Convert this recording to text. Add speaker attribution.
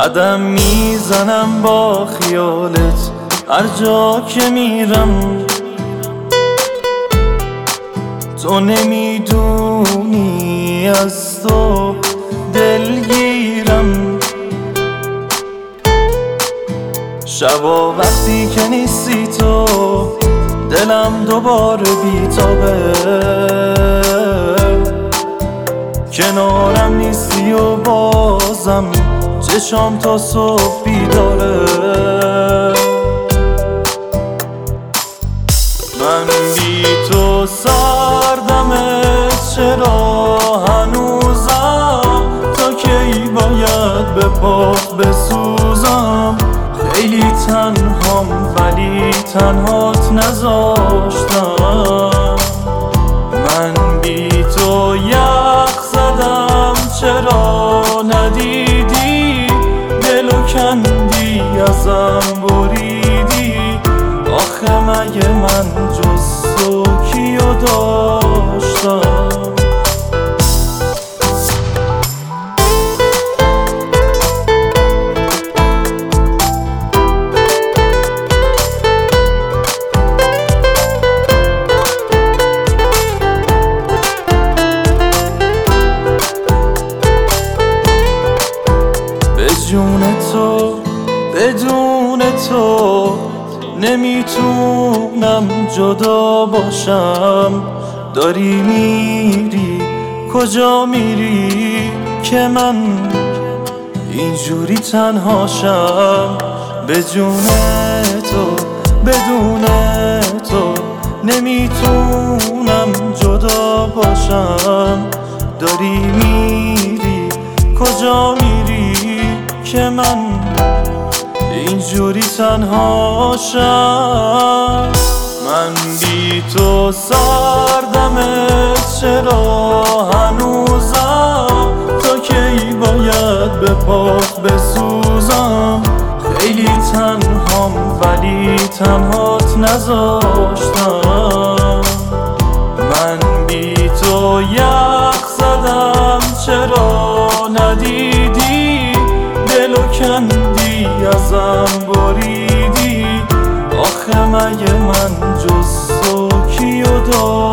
Speaker 1: قدم میزنم با خیالت هر جا که میرم. تو نمیدونی از تو دلگیرم. شبا وقتی که نیستی تو دلم دوباره بیتابه. کنارم نیستی و بازم چشام تا صبح بیداره. من بی تو سردمه، چرا هنوزم؟ تا کی باید به پات بسوزم؟ خیلی تنهام ولی تنهات نذاشتم. من بی تو یخ زدم، چرا ندیدی؟ دلو کندی ازم بریدی. آخه مگه من جز تو کیو داشتم؟ بدون تو نمیتونم جدا باشم. داری میری کجا میری که من اینجوری تنهاشم؟ بدون تو نمیتونم جدا باشم. داری میری کجا میری که من اینجوری تنهاشم؟ من بی تو سردمه، چرا هنوزم؟ تا کی باید به پات بسوزم؟ خیلی تنهام ولی تنهات نذاشتم. من بی تو یخ زدم، چرا ندیدی؟ دلو کندی ازم بریدی. آخه مگه من جز تو کیو دارم؟